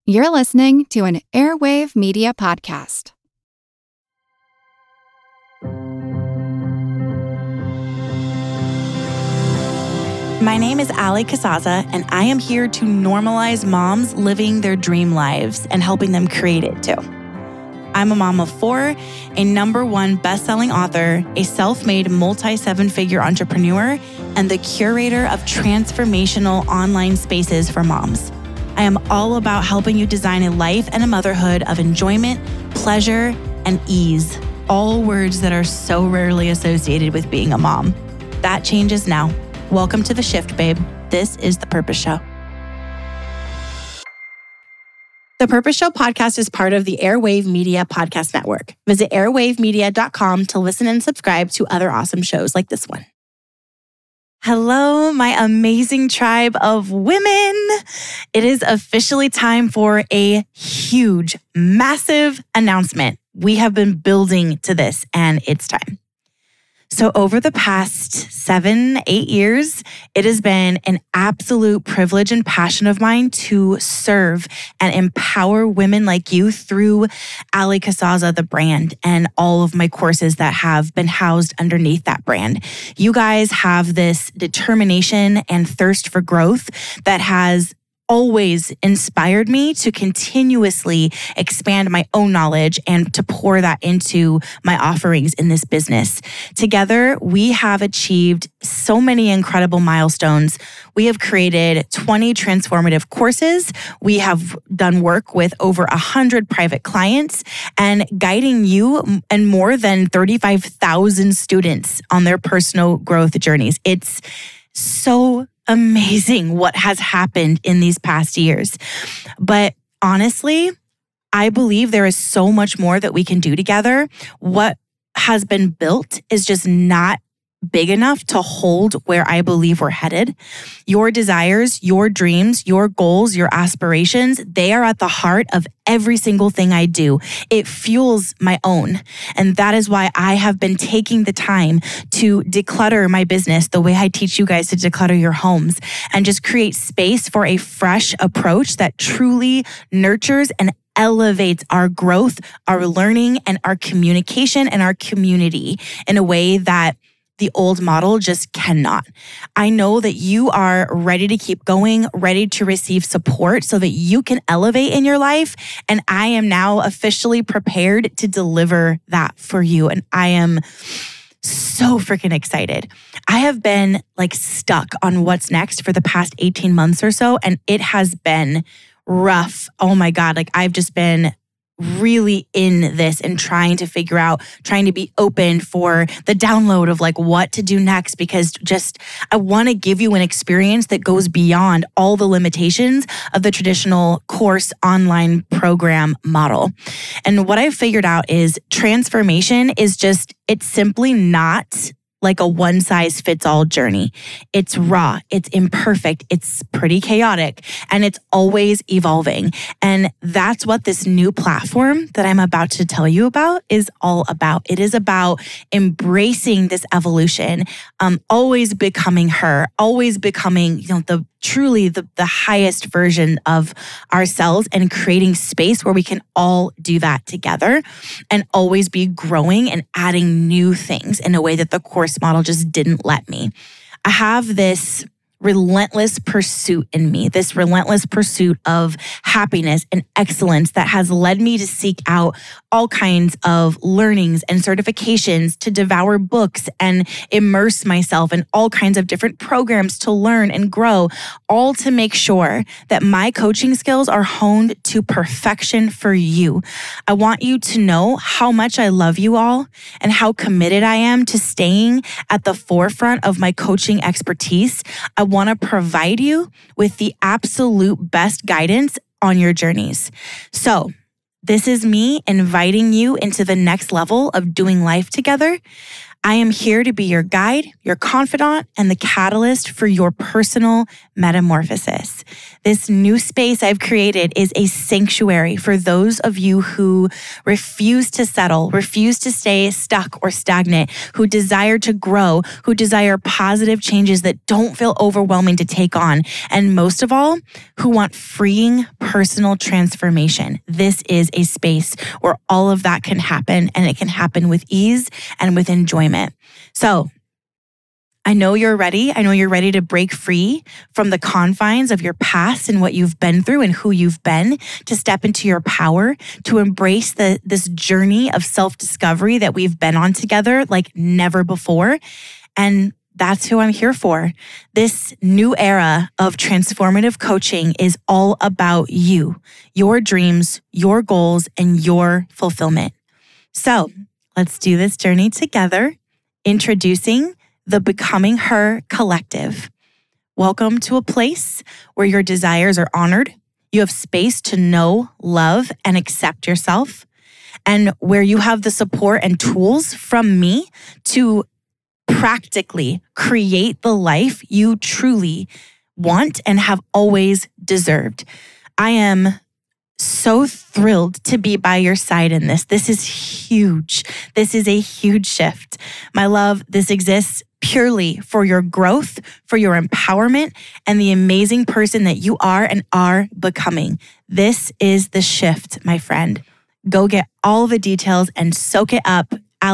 You're listening to an Airwave Media Podcast. My name is Ali Casazza, and I am here to normalize moms living their dream lives and helping them create it too. I'm a mom of 4, a #1 best-selling author, a self-made multi-7-figure entrepreneur, and the curator of transformational online spaces for moms. I am all about helping you design a life and a motherhood of enjoyment, pleasure, and ease. All words that are so rarely associated with being a mom. That changes now. Welcome to The Shift, babe. This is The Purpose Show. The Purpose Show podcast is part of the Airwave Media Podcast Network. Visit airwavemedia.com to listen and subscribe to other awesome shows like this one. Hello, my amazing tribe of women. It is officially time for a huge, massive announcement. We have been building to this, and it's time. So over the past 7-8 years, it has been an absolute privilege and passion of mine to serve and empower women like you through Ali Casazza, the brand, and all of my courses that have been housed underneath that brand. You guys have this determination and thirst for growth that has always inspired me to continuously expand my own knowledge and to pour that into my offerings in this business. Together, we have achieved so many incredible milestones. We have created 20 transformative courses. We have done work with over 100 private clients and guiding you and more than 35,000 students on their personal growth journeys. It's so amazing what has happened in these past years. But honestly, I believe there is so much more that we can do together. What has been built is just not big enough to hold where I believe we're headed. Your desires, your dreams, your goals, your aspirations, they are at the heart of every single thing I do. It fuels my own. And that is why I have been taking the time to declutter my business the way I teach you guys to declutter your homes and just create space for a fresh approach that truly nurtures and elevates our growth, our learning, and our communication and our community in a way that the old model just cannot. I know that you are ready to keep going, ready to receive support so that you can elevate in your life. And I am now officially prepared to deliver that for you. And I am so freaking excited. I have been stuck on what's next for the past 18 months or so. And it has been rough. Oh my God. I've just been really in this and trying to be open for the download of what to do next, because I want to give you an experience that goes beyond all the limitations of the traditional course online program model. And what I've figured out is transformation is it's simply not like a one-size-fits-all journey. It's raw, it's imperfect, it's pretty chaotic, and it's always evolving. And that's what this new platform that I'm about to tell you about is all about. It is about embracing this evolution, always becoming her, always becoming, the highest version of ourselves and creating space where we can all do that together and always be growing and adding new things in a way that the course model just didn't let me. I have this relentless pursuit in me, this relentless pursuit of happiness and excellence that has led me to seek out all kinds of learnings and certifications, to devour books and immerse myself in all kinds of different programs to learn and grow, all to make sure that my coaching skills are honed to perfection for you. I want you to know how much I love you all and how committed I am to staying at the forefront of my coaching expertise. I want to provide you with the absolute best guidance on your journeys. So, this is me inviting you into the next level of doing life together. I am here to be your guide, your confidant, and the catalyst for your personal metamorphosis. This new space I've created is a sanctuary for those of you who refuse to settle, refuse to stay stuck or stagnant, who desire to grow, who desire positive changes that don't feel overwhelming to take on, and most of all, who want freeing personal transformation. This is a space where all of that can happen, and it can happen with ease and with enjoyment. So I know you're ready. I know you're ready to break free from the confines of your past and what you've been through and who you've been, to step into your power, to embrace this journey of self-discovery that we've been on together like never before. And that's who I'm here for. This new era of transformative coaching is all about you, your dreams, your goals, and your fulfillment. So let's do this journey together. Introducing the Becoming Her Collective. Welcome to a place where your desires are honored. You have space to know, love, and accept yourself, and where you have the support and tools from me to practically create the life you truly want and have always deserved. I am so thrilled to be by your side in this. This is huge. This is a huge shift. My love, this exists purely for your growth, for your empowerment, and the amazing person that you are and are becoming. This is the shift, my friend. Go get all the details and soak it up.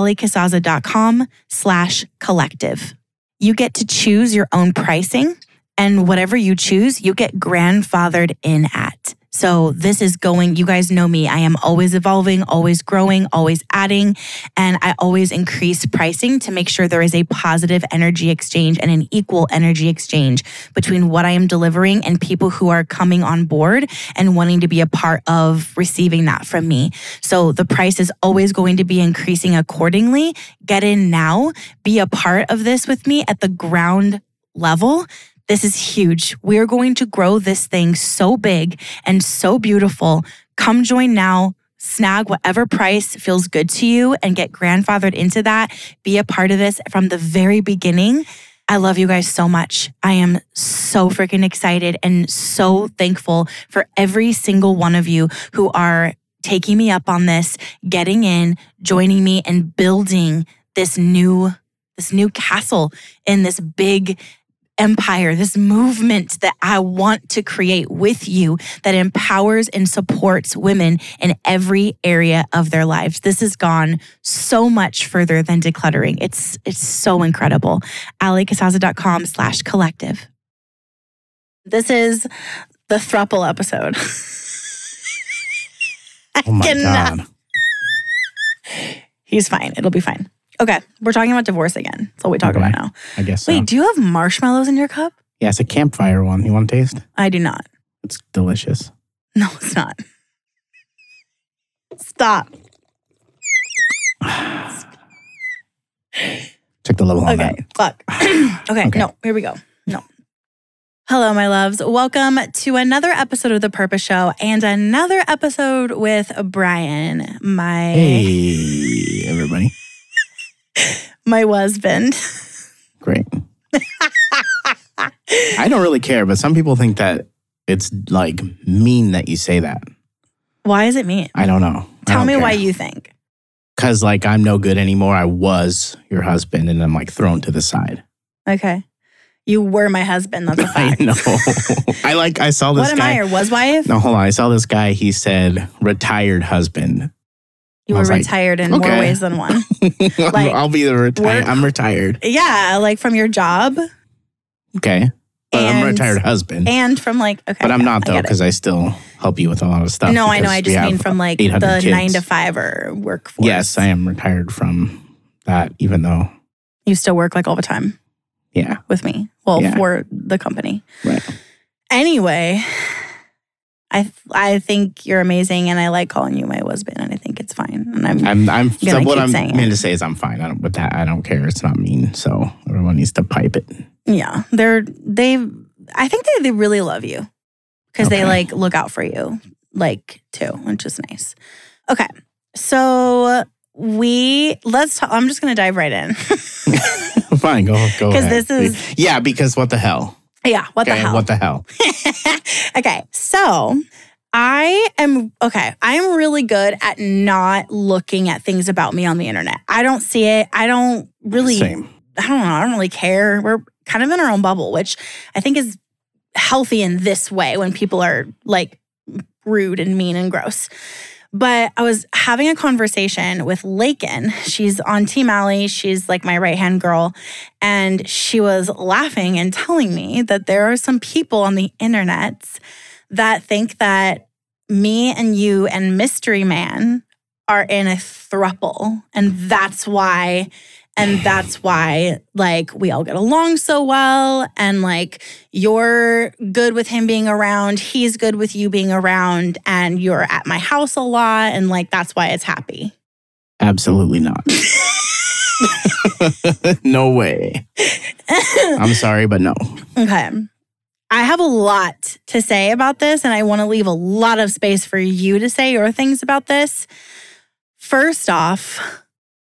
AliCasazza.com/collective. You get to choose your own pricing, and whatever you choose, you get grandfathered in at. So this is going, you guys know me, I am always evolving, always growing, always adding, and I always increase pricing to make sure there is a positive energy exchange and an equal energy exchange between what I am delivering and people who are coming on board and wanting to be a part of receiving that from me. So the price is always going to be increasing accordingly. Get in now, be a part of this with me at the ground level. This is huge. We're going to grow this thing so big and so beautiful. Come join now, snag whatever price feels good to you and get grandfathered into that. Be a part of this from the very beginning. I love you guys so much. I am so freaking excited and so thankful for every single one of you who are taking me up on this, getting in, joining me, and building this new castle in this big empire, this movement that I want to create with you that empowers and supports women in every area of their lives. This has gone so much further than decluttering. It's so incredible. AliCasazza.com/collective. This is the throuple episode. Oh my God. He's fine. It'll be fine. Okay, we're talking about divorce again. That's all we talk about now. I guess so. Wait, do you have marshmallows in your cup? Yeah, it's a campfire one. You want to taste? I do not. It's delicious. No, it's not. Stop. Check the level on that. Okay, fuck. Okay, no, here we go. No. Hello, my loves. Welcome to another episode of The Purpose Show and another episode with Brian, Hey, everybody. my husband. Great. I don't really care, but some people think that it's like mean that you say that. Why is it mean? I don't know. Tell me why you think. Because like I'm no good anymore. I was your husband and I'm like thrown to the side. Okay. You were my husband. That's a fact. I know. I saw this guy. What am I, your was wife? No, hold on. I saw this guy. He said retired husband. You were retired in more ways than one. Like, I'll be the retired. I'm retired. Yeah, like from your job. Okay. But I'm a retired husband. And from like, okay. But I'm not though, because I still help you with a lot of stuff. No, I know. I just mean from like the kids. 9-to-5 workforce. Yes, I am retired from that, even though. You still work like all the time. Yeah. With me. Well, for the company. Right. Anyway, I think you're amazing, and I like calling you my husband, and I think it's fine. And I'm so what I'm meant to say is I'm fine. With that, I don't care. It's not mean. So everyone needs to pipe it. Yeah, I think they really love you because they like look out for you, like too, which is nice. Okay, so I'm just going to dive right in. Fine, go ahead. Because this is... Yeah, because what the hell? Yeah, what the hell? What the hell? Okay, so I am really good at not looking at things about me on the internet. I don't see it. I don't really... Same. I don't know. I don't really care. We're kind of in our own bubble, which I think is healthy in this way when people are like rude and mean and gross. But I was having a conversation with Lakin. She's on Team Allie. She's like my right-hand girl. And she was laughing and telling me that there are some people on the internet that think that me and you and Mystery Man are in a throuple. And that's why like we all get along so well, and like you're good with him being around, he's good with you being around, and you're at my house a lot, and like that's why it's happy. Absolutely not. No way. I'm sorry, but no. Okay. I have a lot to say about this, and I want to leave a lot of space for you to say your things about this. First off,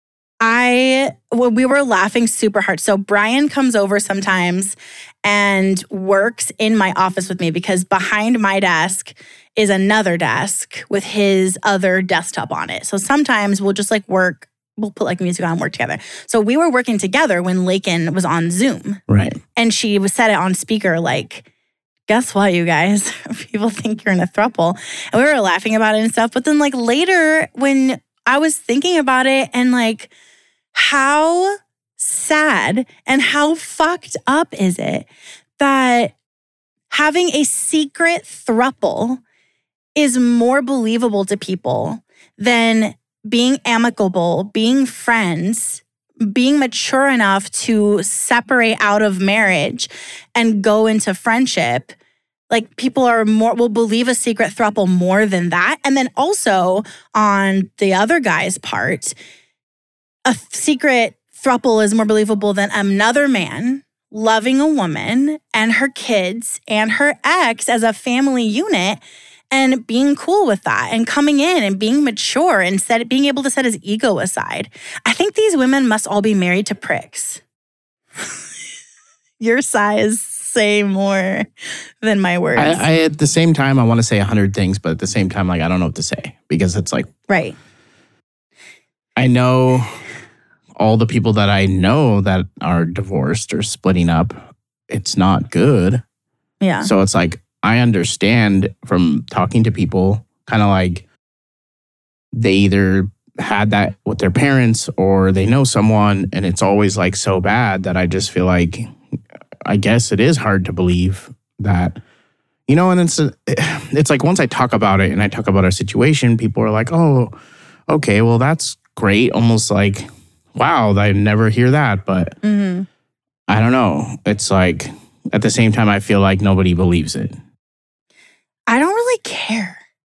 we were laughing super hard. So Brian comes over sometimes and works in my office with me because behind my desk is another desk with his other desktop on it. So sometimes we'll just like work, we'll put like music on and work together. So we were working together when Lakin was on Zoom. Right. And she said it on speaker like, guess what, you guys? People think you're in a throuple. And we were laughing about it and stuff. But then like later when I was thinking about it and like, how sad and how fucked up is it that having a secret throuple is more believable to people than being amicable, being friends, being mature enough to separate out of marriage and go into friendship. Like people will believe a secret throuple more than that. And then also on the other guy's part, a secret throuple is more believable than another man loving a woman and her kids and her ex as a family unit and being cool with that and coming in and being mature and being able to set his ego aside. I think these women must all be married to pricks. Your sighs say more than my words. I at the same time, I want to say 100 things, but at the same time, like I don't know what to say because it's like... Right. I know... all the people that I know that are divorced or splitting up, it's not good. Yeah. So it's like, I understand from talking to people, kind of like they either had that with their parents or they know someone and it's always like so bad that I just feel like, I guess it is hard to believe that, you know, and it's like once I talk about it and I talk about our situation, people are like, oh, okay, well, that's great. Almost like, wow, I never hear that. But I don't know. It's like, at the same time, I feel like nobody believes it. I don't really care.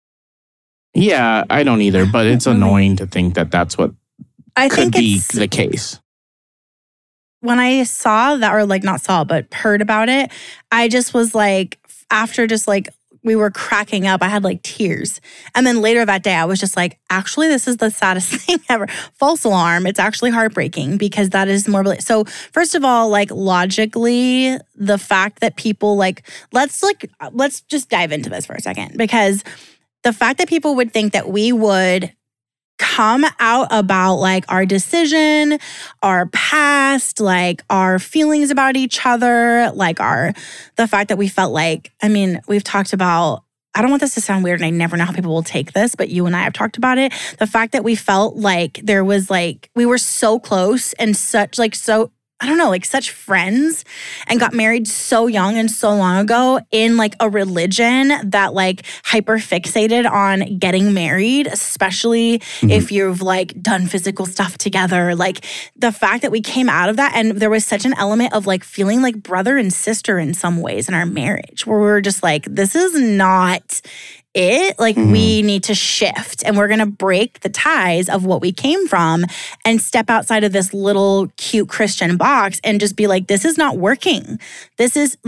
Yeah, I don't either. But it's annoying to think that that's what could be the case. When I saw that, or like not saw, but heard about it, I just was like, after just like, we were cracking up. I had like tears. And then later that day, I was just like, actually, this is the saddest thing ever. False alarm. It's actually heartbreaking because that is more... So first of all, like logically, the fact that people like, let's just dive into this for a second, because the fact that people would think that we would come out about like our decision, our past, like our feelings about each other, like the fact that we felt like, I mean, we've talked about, I don't want this to sound weird and I never know how people will take this, but you and I have talked about it. The fact that we felt like there was like, we were so close and such like, so, I don't know, like such friends and got married so young and so long ago in like a religion that like hyper fixated on getting married, especially if you've like done physical stuff together. Like the fact that we came out of that and there was such an element of like feeling like brother and sister in some ways in our marriage where we were just like, this is not it. Like we need to shift and we're going to break the ties of what we came from and step outside of this little cute Christian box and just be like, this is not working. This is like,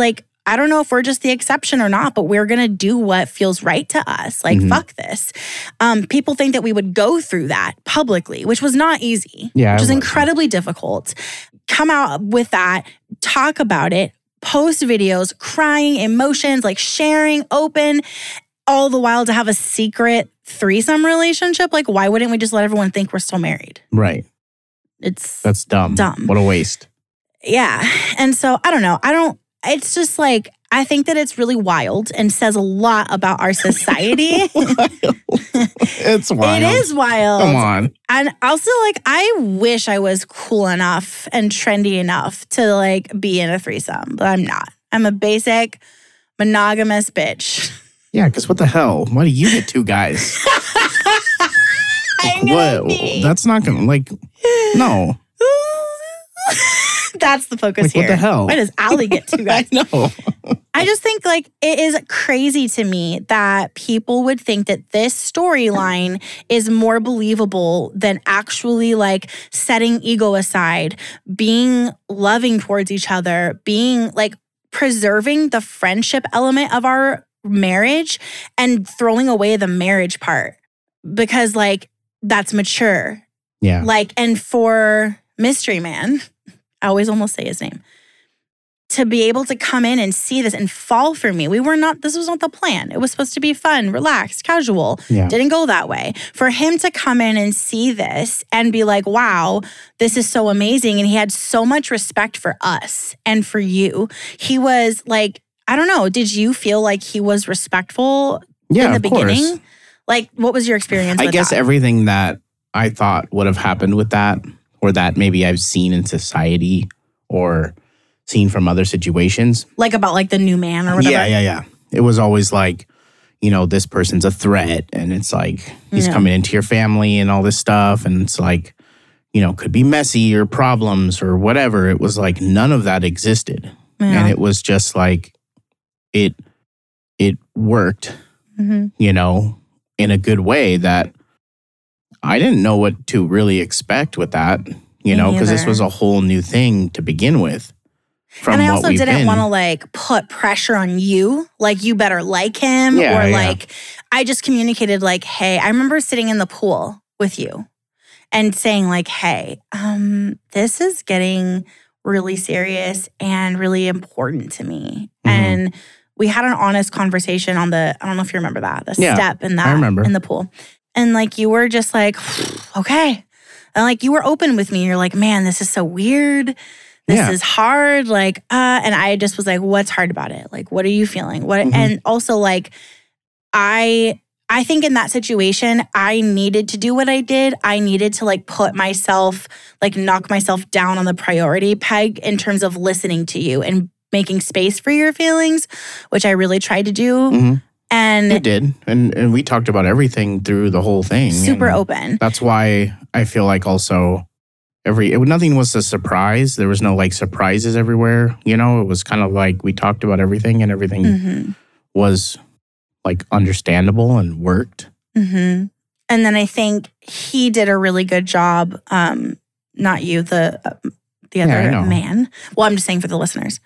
I don't know if we're just the exception or not, but we're going to do what feels right to us. Like, fuck this. People think that we would go through that publicly, which was not easy, which is incredibly difficult. Come out with that, talk about it, post videos, crying, emotions, like sharing, open, all the while to have a secret threesome relationship. Like, why wouldn't we just let everyone think we're still married? Right. That's dumb. What a waste. Yeah. And so I don't know. It's just like, I think that it's really wild and says a lot about our society. It's wild. It is wild. Come on. And also, like, I wish I was cool enough and trendy enough to like be in a threesome, but I'm not. I'm a basic monogamous bitch. Yeah, because what the hell? Why do you get two guys? That's not gonna, like, no. That's the focus here. What the hell? Why does Allie get two guys? I know. I just think like it is crazy to me that people would think that this storyline is more believable than actually like setting ego aside, being loving towards each other, being like preserving the friendship element of our marriage and throwing away the marriage part because like that's mature. Yeah. Like, and for Mystery Man, I always almost say his name, to be able to come in and see this and fall for me. This was not the plan. It was supposed to be fun, relaxed, casual. Yeah. Didn't go that way. For him to come in and see this and be like, wow, this is so amazing. And he had so much respect for us and for you. He was like, I don't know, did you feel like he was respectful in the beginning? Course. Like, what was your experience with that? I guess everything that I thought would have happened with that, or that maybe I've seen in society or seen from other situations. Like about like the new man or whatever? Yeah. It was always like, you know, this person's a threat and it's like he's coming into your family and all this stuff. And it's like, you know, could be messy or problems or whatever. It was like none of that existed. Yeah. And it was just like it worked, you know, in a good way that I didn't know what to really expect with that, you know, because this was a whole new thing to begin with. And I also didn't want to like put pressure on you, like you better like him like I just communicated like, hey, I remember sitting in the pool with you and saying like, hey, this is getting really serious and really important to me. And we had an honest conversation on I don't know if you remember that, the step in that, in the pool. And like, you were just like, okay. And like, you were open with me. You're like, man, this is so weird. This is hard. Like, and I just was like, what's hard about it? Like, what are you feeling? What? And also like, I think in that situation, I needed to do what I did. I needed to like put myself, like knock myself down on the priority peg in terms of listening to you and making space for your feelings, which I really tried to do. And you did. And we talked about everything through the whole thing. Super open. That's why I feel like also nothing was a surprise. There was no like surprises everywhere. You know, it was kind of like we talked about everything and everything was like understandable and worked. And then I think he did a really good job. Not you, the other man. Well, I'm just saying for the listeners.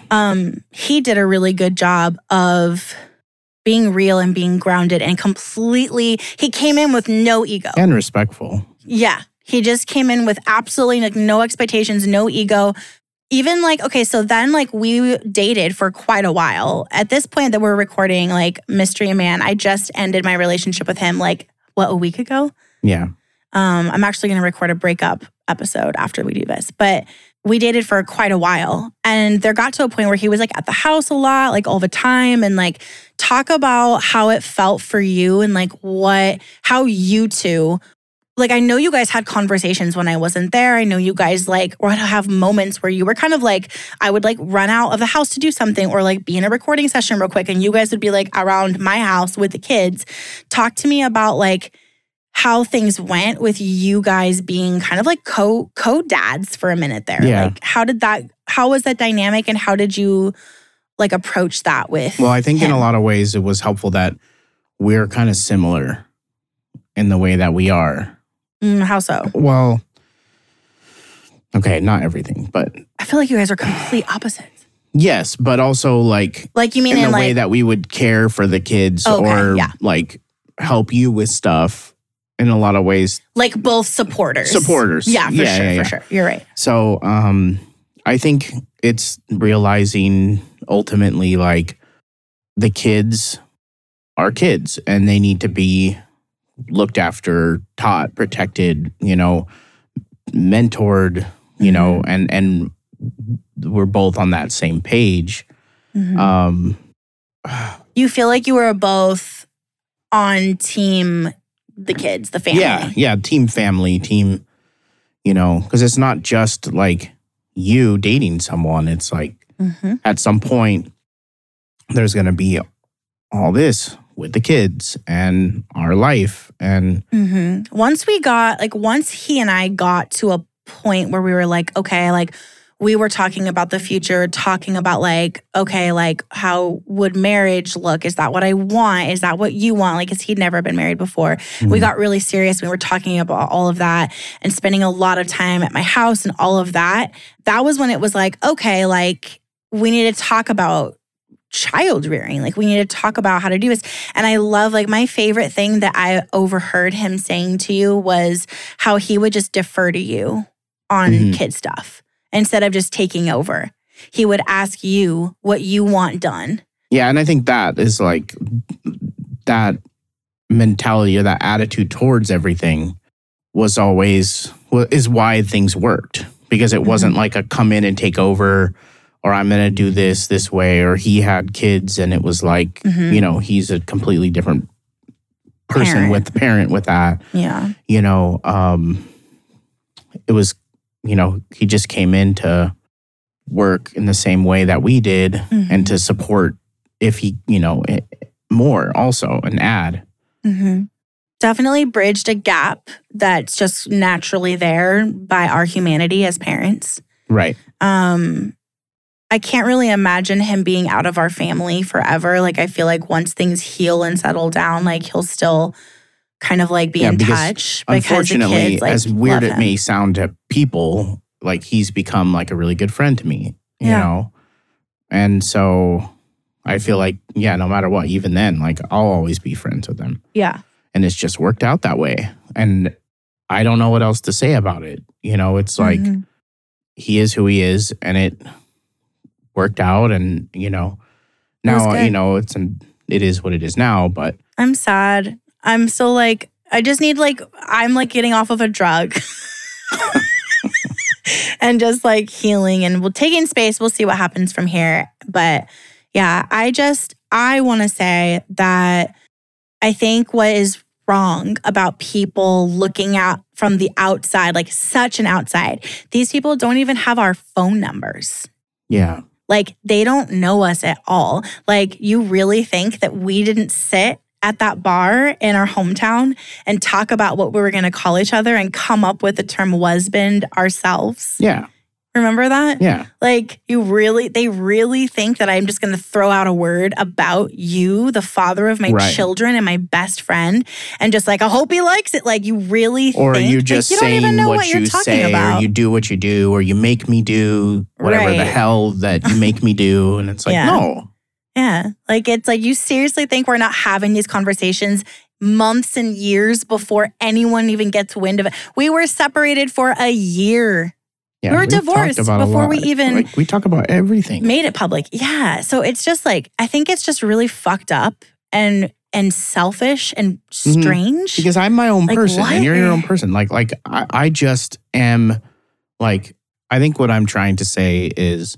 He did a really good job of being real and being grounded and completely, he came in with no ego. And respectful. Yeah. He just came in with absolutely like no expectations, no ego. Even like, okay, so then like we dated for quite a while. At this point that we're recording like Mystery Man, I just ended my relationship with him like, a week ago? Yeah. I'm actually going to record a breakup episode after we do this. But we dated for quite a while. And there got to a point where he was like at the house a lot, like all the time. And like talk about how it felt for you and like how you two, like I know you guys had conversations when I wasn't there. I know you guys like would have moments where you were kind of like, I would like run out of the house to do something or like be in a recording session real quick. And you guys would be like around my house with the kids. Talk to me about like how things went with you guys being kind of like co-dads for a minute there. Yeah. Like how was that dynamic and how did you like approach that with Well, I think him? In a lot of ways it was helpful that we're kind of similar in the way that we are. How so? Well, okay, not everything, but I feel like you guys are complete opposites. Yes, but also like you mean in in the way like, that we would care for the kids Okay, or yeah. like help you with stuff in a lot of ways. like both supporters. Yeah, for sure. You're right. So I think it's realizing ultimately like the kids are kids and they need to be looked after, taught, protected, mentored, and we're both on that same page. You feel like you were both on team the kids, the family. Yeah, team family, team, because it's not just like you dating someone. It's like at some point there's going to be all this with the kids and our life. And once he and I got to a point where we were like, okay, like we were talking about the future, talking about like, okay, like how would marriage look? Is that what I want? Is that what you want? Like, because he'd never been married before. We got really serious. We were talking about all of that and spending a lot of time at my house and all of that. That was when it was like, okay, like we need to talk about child rearing. Like we need to talk about how to do this. And I love, like, my favorite thing that I overheard him saying to you was how he would just defer to you on kid stuff instead of just taking over. He would ask you what you want done. Yeah, and I think that is like that mentality or that attitude towards everything is why things worked, because it wasn't like a come in and take over, or I'm going to do this way, or he had kids and it was like, he's a completely different person with the parent with that. Yeah. It was, he just came in to work in the same way that we did and to support if he, more also and add. Definitely bridged a gap that's just naturally there by our humanity as parents. Right. I can't really imagine him being out of our family forever. Like, I feel like once things heal and settle down, like he'll still kind of like be in touch. Unfortunately, because the kids, like, as weird love it him. may sound to people, like he's become like a really good friend to me, you know? And so I feel like, no matter what, even then, like I'll always be friends with him. Yeah. And it's just worked out that way. And I don't know what else to say about it. It's like he is who he is, and it worked out, and now it is what it is now. But I'm sad. I'm still like, I just need I'm like getting off of a drug and just like healing, and we'll take in space. We'll see what happens from here. But yeah, I want to say that I think what is wrong about people looking out from the outside, like such an outside, these people don't even have our phone numbers. Yeah. Like, they don't know us at all. Like, you really think that we didn't sit at that bar in our hometown and talk about what we were going to call each other and come up with the term husband ourselves? Yeah. Remember that? Yeah. Like, they really think that I'm just going to throw out a word about you, the father of my children and my best friend, and just like, I hope he likes it. Like, you really or think? you just like, you don't even know what you're talking say, about. or you do what you do, or you make me do whatever the hell that you make me do. And it's like, no. Yeah. Like, it's like, you seriously think we're not having these conversations months and years before anyone even gets wind of it? We were separated for a year. Yeah, we were divorced before we even like, we talk about everything. Made it public. Yeah. So it's just like, I think it's just really fucked up and selfish and strange. Because I'm my own person what? And you're your own person. Like I just am like, I think what I'm trying to say is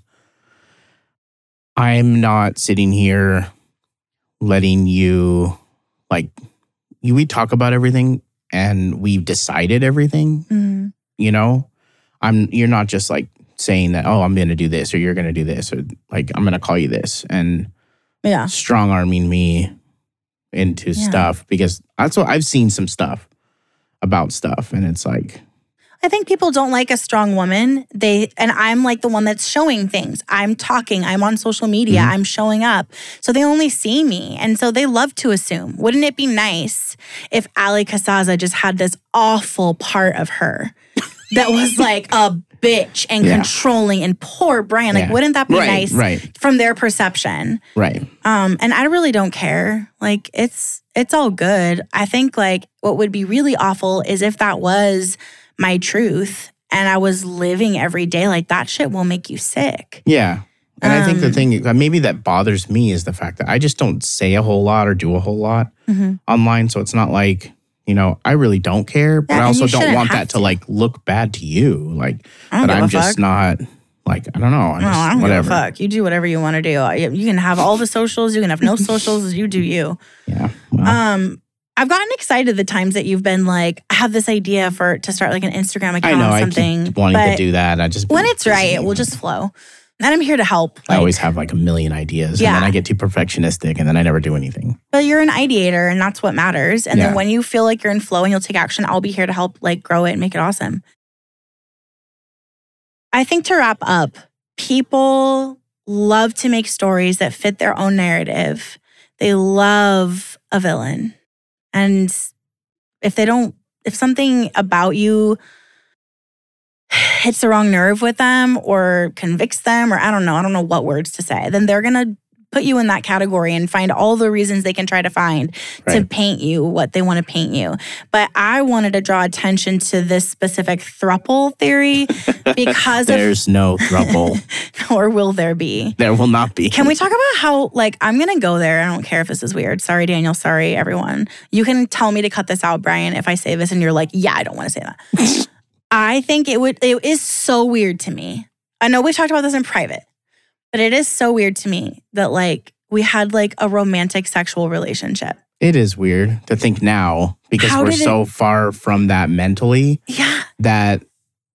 I'm not sitting here letting you, like, we talk about everything and we've decided everything, you're not just like saying that, oh, I'm going to do this or you're going to do this, or like, I'm going to call you this and strong arming me into stuff, because that's what I've seen some stuff about stuff. And it's like, I think people don't like a strong woman. And I'm like the one that's showing things. I'm talking, I'm on social media, I'm showing up. So they only see me. And so they love to assume. Wouldn't it be nice if Ali Casazza just had this awful part of her that was like a bitch and controlling and poor Brian. Like, wouldn't that be nice from their perception? Right. And I really don't care. Like, it's all good. I think like what would be really awful is if that was my truth and I was living every day like that. Shit will make you sick. Yeah. And I think the thing maybe that bothers me is the fact that I just don't say a whole lot or do a whole lot online. So it's not like, you know, I really don't care, but I also don't want that to like look bad to you. Like, that I'm just not like, I don't know. I don't give a fuck. You do whatever you want to do. You can have all the socials. You can have no socials. You do you. Yeah. Well. I've gotten excited the times that you've been like, I have this idea to start like an Instagram account or something. I keep wanting to do that. I just when it's right, it will just flow. And I'm here to help. I always have like a million ideas. And then I get too perfectionistic and then I never do anything. But you're an ideator and that's what matters. And then when you feel like you're in flow and you'll take action, I'll be here to help like grow it and make it awesome. I think to wrap up, people love to make stories that fit their own narrative. They love a villain. And if something about you hits the wrong nerve with them or convicts them, or I don't know what words to say, then they're going to put you in that category and find all the reasons they can try to find to paint you what they want to paint you. But I wanted to draw attention to this specific throuple theory because there's no throuple. Or will there be? There will not be. Can we talk about how, like, I'm going to go there. I don't care if this is weird. Sorry, Daniel. Sorry, everyone. You can tell me to cut this out, Brian, if I say this and you're like, yeah, I don't want to say that. I think it is so weird to me. I know we talked about this in private, but it is so weird to me that like we had like a romantic sexual relationship. It is weird to think now because we're so far from that mentally. Yeah. That.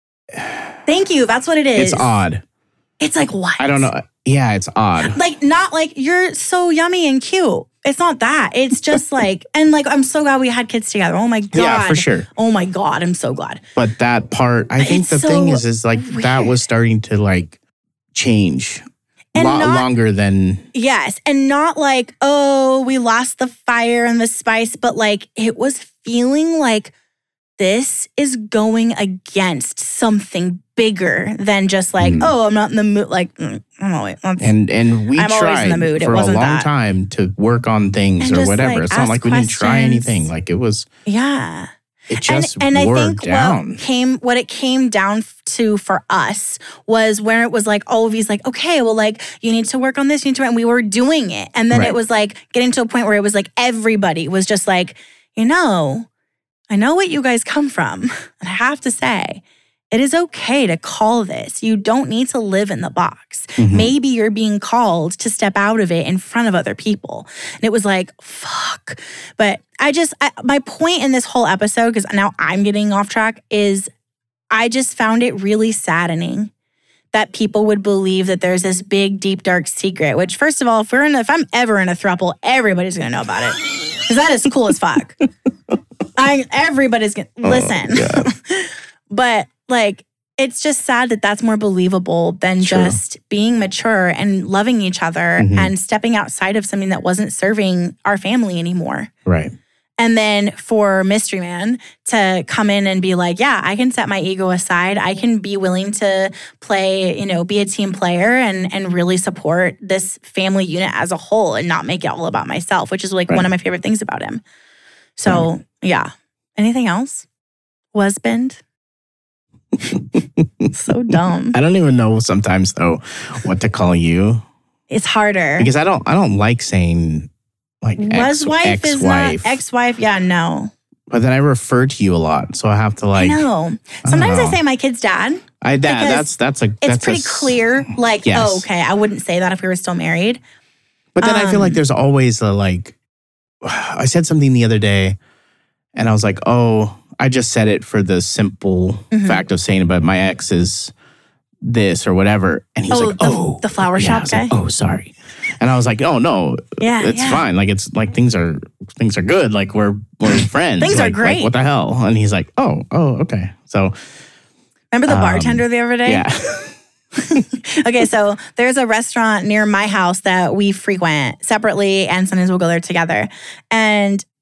Thank you. That's what it is. It's odd. It's like what? I don't know. Yeah, it's odd. Like not like you're so yummy and cute. It's not that. It's just like, and like, I'm so glad we had kids together. Oh my God. Yeah, for sure. Oh my God. I'm so glad. But that part, I think the thing is like weird. That was starting to like change longer than. Yes. And not like, oh, we lost the fire and the spice, but like it was feeling like this is going against something bigger than just like, oh, I'm not in the mood. Like, I'm always, and we I'm tried in the mood. For a long time to work on things or whatever. Like, it's not like we didn't try anything. Like it was. Yeah. It just and wore I think down. What it came down to for us was where it was like, Ovi's like, okay, well, like you need to work on this, and we were doing it. And then it was like getting to a point where it was like everybody was just like, you know, I know what you guys come from. And I have to say, it is okay to call this. You don't need to live in the box. Maybe you're being called to step out of it in front of other people. And it was like, fuck. But my point in this whole episode, because now I'm getting off track, is I just found it really saddening that people would believe that there's this big, deep, dark secret, which first of all, if I'm ever in a throuple, everybody's going to know about it. Because that is cool as fuck. Everybody's going to listen. But like, it's just sad that that's more believable than just being mature and loving each other and stepping outside of something that wasn't serving our family anymore. Right. And then for Mystery Man to come in and be like, yeah, I can set my ego aside. I can be willing to play, be a team player and really support this family unit as a whole and not make it all about myself, which is like one of my favorite things about him. So, yeah. Anything else? Husband? So dumb. I don't even know sometimes though what to call you. It's harder because I don't like saying like ex-wife is not ex-wife. Yeah, no. But then I refer to you a lot, so I have to like. I know. Sometimes I say my kid's dad. That's pretty clear. Like, yes. Oh, okay, I wouldn't say that if we were still married. But then I feel like there's always a like. I said something the other day, and I was like, oh. I just said it for the simple fact of saying it, but my ex is this or whatever. And he was like, the flower shop guy? Like, oh, sorry. And I was like, oh, no, it's fine. Like, it's like things are good. Like, we're friends. Things are great. Like, what the hell? And he's like, oh, okay. So. Remember the bartender the other day? Yeah. Okay, so there's a restaurant near my house that we frequent separately, and sometimes we'll go there together. And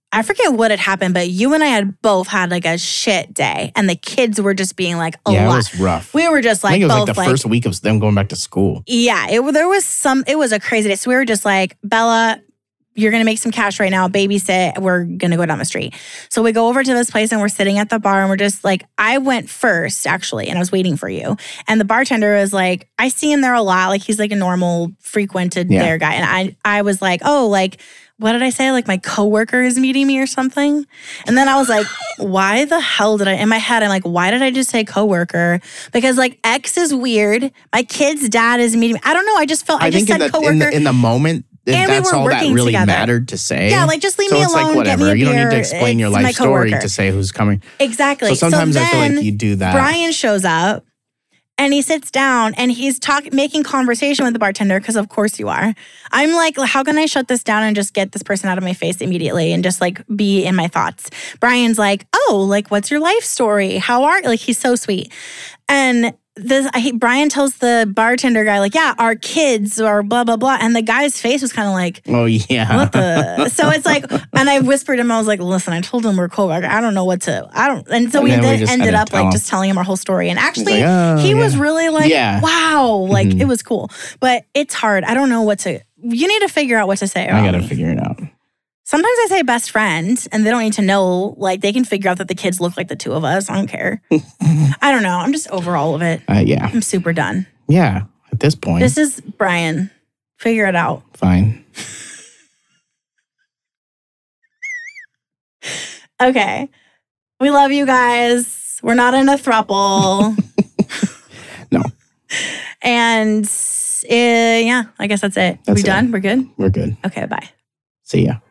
I forget what had happened, but you and I had both had like a shit day. And the kids were just being like a lot. It was rough. We were just like, I think it was both like the first week of them going back to school. Yeah, it was a crazy day. So we were just like, Bella, you're going to make some cash right now, babysit. We're going to go down the street. So we go over to this place and we're sitting at the bar and we're just like, I went first actually, and I was waiting for you. And the bartender was like, I see him there a lot. Like he's like a normal frequented there guy. And I was like, oh, like, what did I say? Like my coworker is meeting me or something. And then I was like, why the hell did I, in my head, I'm like, why did I just say coworker? Because like X is weird. My kid's dad is meeting me. I don't know. I just felt, I just said coworker. In the moment, and that's we were all that really together. mattered to say. Yeah, like just leave me alone. So it's like whatever. Get me a you don't beer. need to explain your life story to say who's coming. Exactly. So sometimes I feel like you do that. Brian shows up and he sits down and he's making conversation with the bartender because of course you are. I'm like, how can I shut this down and just get this person out of my face immediately and just like be in my thoughts? Brian's like, oh, like what's your life story? How are you? Like he's so sweet. And Brian tells the bartender guy, like, yeah, our kids are blah, blah, blah. And the guy's face was kind of like, oh, yeah. What the? So it's like, and I whispered him, I was like, listen, I told him we're cool. I don't know what to, And so we then ended up like just telling him our whole story. And actually, he was really like, wow, like it was cool. But it's hard. I don't know you need to figure out what to say. I got to figure it out. Sometimes I say best friend and they don't need to know, like they can figure out that the kids look like the two of us. I don't care. I don't know. I'm just over all of it. Yeah. I'm super done. Yeah. At this point. This is Brian. Figure it out. Fine. Okay. We love you guys. We're not in a throuple. No. And yeah, I guess that's it. We done? We're good? We're good. Okay, bye. See ya.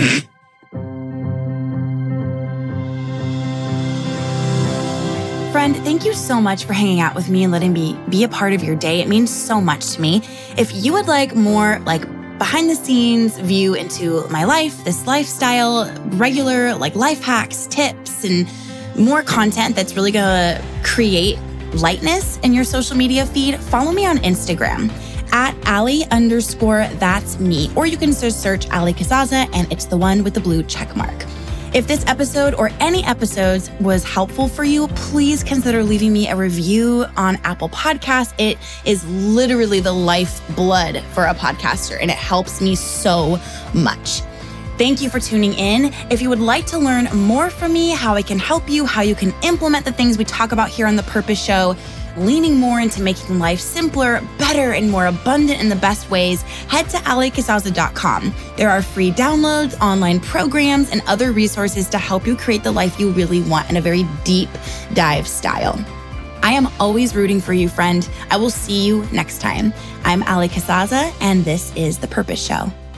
Friend, thank you so much for hanging out with me and letting me be a part of your day. It means so much to me. If you would like more like behind the scenes view into my life, this lifestyle, regular like life hacks, tips, and more content that's really gonna create lightness in your social media feed, follow me on Instagram at Allie_that's me. Or you can just search Allie Casazza and it's the one with the blue check mark. If this episode or any episodes was helpful for you, please consider leaving me a review on Apple Podcasts. It is literally the lifeblood for a podcaster and it helps me so much. Thank you for tuning in. If you would like to learn more from me, how I can help you, how you can implement the things we talk about here on The Purpose Show, leaning more into making life simpler, better, and more abundant in the best ways, head to alliecasazza.com. There are free downloads, online programs, and other resources to help you create the life you really want in a very deep dive style. I am always rooting for you, friend. I will see you next time. I'm Allie Casazza, and this is The Purpose Show.